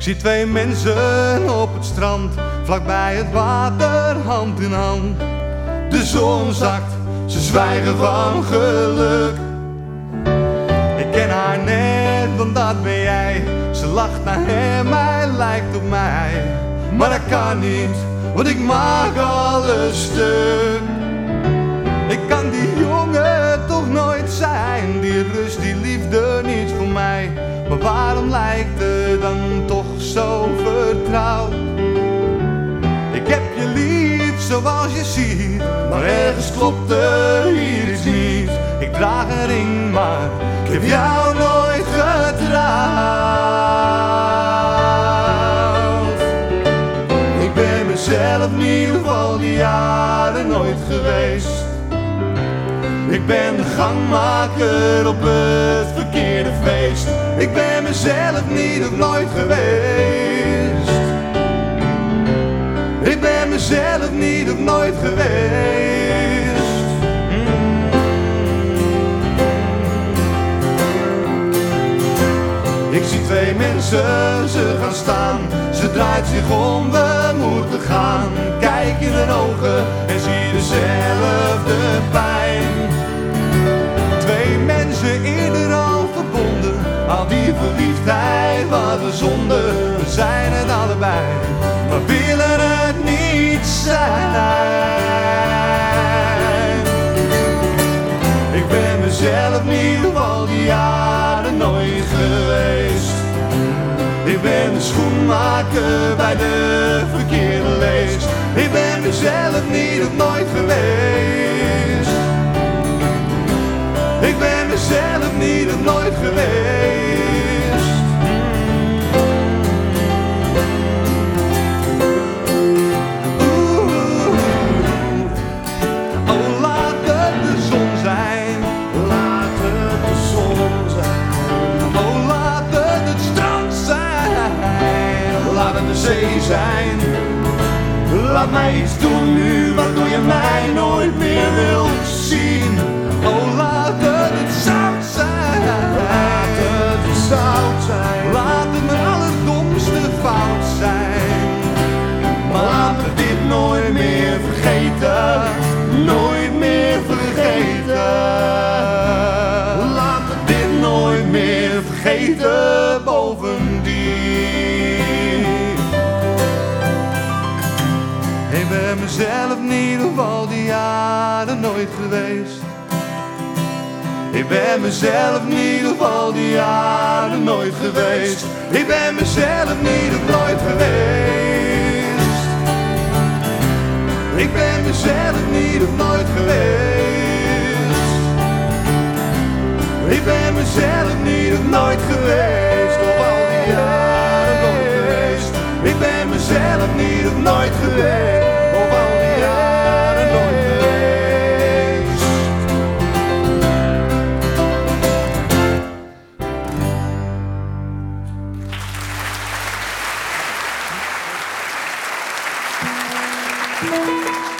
zie twee mensen op het strand, vlakbij het water, hand in hand. De zon zakt, ze zwijgen van geluk. Ik ken haar net, want dat ben jij. Ze lacht naar hem, hij lijkt op mij. Maar dat kan niet, want ik maak alles stuk. Ik kan die jongen toch nooit zijn, die rust, die liefde, niet voor mij. Maar waarom lijkt het dan toch zo vertrouwd? Ik heb je lief zoals je ziet, maar ergens klopt er hier iets niet. Ik draag een ring, maar ik heb jou nooit getrouwd. Ik ben mezelf niet op al die jaren nooit geweest. Ik ben de gangmaker op het verkeerde feest. Ik ben mezelf niet of nooit geweest. Ik ben mezelf niet of nooit geweest. Ik zie twee mensen, ze gaan staan. Ze draait zich om, we moeten gaan. Kijk in hun ogen en zie dezelfde pijn. Twee mensen eerder al verbonden. Al die verliefdheid, wat een zonde. We zijn het allebei, maar willen het niet zijn. Ik ben mezelf niet op al die jaren nooit geweest. Ik ben de schoenmaker bij de verkeerde leest. Ik ben mezelf niet of nooit geweest. Ik ben mezelf niet of nooit geweest. Oh, laat het de zon zijn. Laat het de zon zijn. Oh, laat het strand zijn. Laat het de zee zijn. Laat mij iets doen nu waardoor je mij nooit meer wilt zien. Oh, laat het zout zijn. Laat het zout zijn. Laat het mijn allerdomste fout zijn. Maar laat me dit nooit meer vergeten. Nooit meer vergeten. Laat me dit nooit meer vergeten. Bovendien, ik ben mezelf niet op al die jaren nooit geweest. Ik ben mezelf niet op al die jaren nooit geweest. Ik ben mezelf niet op nooit geweest. Ik ben mezelf niet op nooit geweest. Ik ben mezelf niet op nooit geweest. Op al die jaren nooit geweest. Ik ben mezelf niet op nooit geweest. Op al die jaren nooit geweest. Thank you.